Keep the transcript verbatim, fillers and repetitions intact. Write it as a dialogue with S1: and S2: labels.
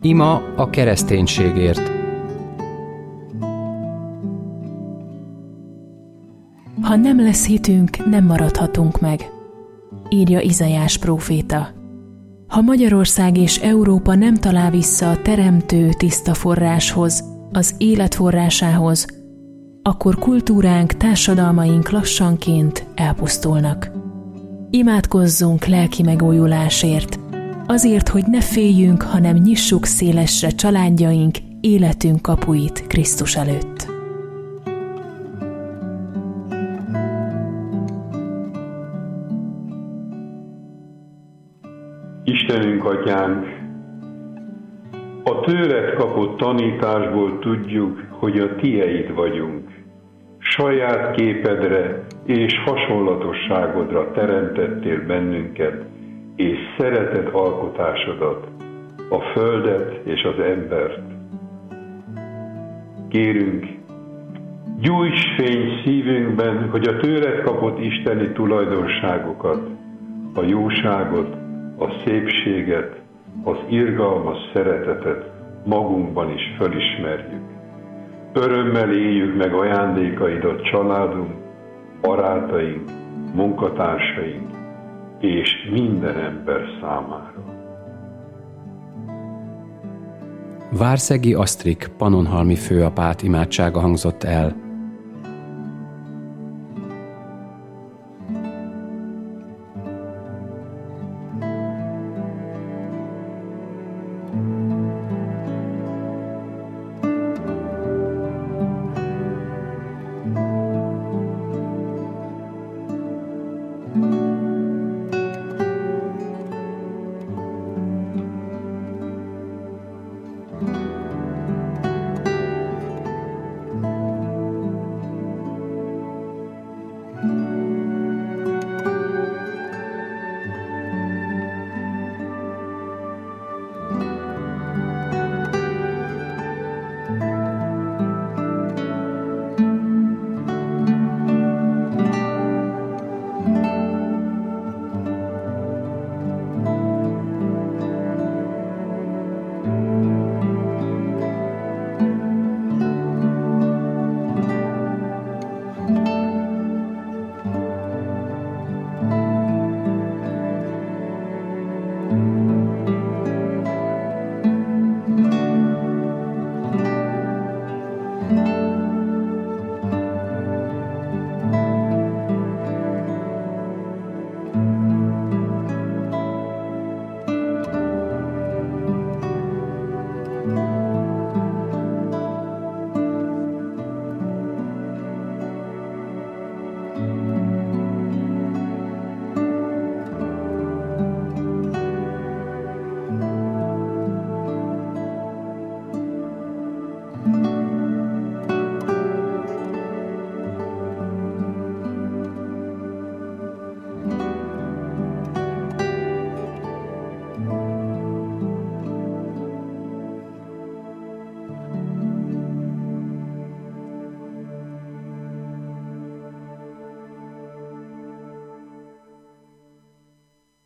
S1: Ima a kereszténységért.
S2: Ha nem lesz hitünk, nem maradhatunk meg, írja Izaiás próféta. Ha Magyarország és Európa nem talál vissza a teremtő tiszta forráshoz, az élet forrásához, akkor kultúránk, társadalmaink lassanként elpusztulnak. Imádkozzunk lelki megújulásért, azért, hogy ne féljünk, hanem nyissuk szélesre családjaink, életünk kapuit Krisztus előtt.
S3: Istenünk, Atyánk, a tőled kapott tanításból tudjuk, hogy a tieid vagyunk. Saját képedre és hasonlatosságodra teremtettél bennünket, és szereted alkotásodat, a földet és az embert. Kérünk, gyújts fény szívünkben, hogy a tőled kapott isteni tulajdonságokat, a jóságot, a szépséget, az irgalmas szeretetet magunkban is felismerjük. Örömmel éljük meg ajándékaidat családunk, barátaink, munkatársaink és minden ember számára.
S1: Várszegi Asztrik pannonhalmi főapát imádsága hangzott el.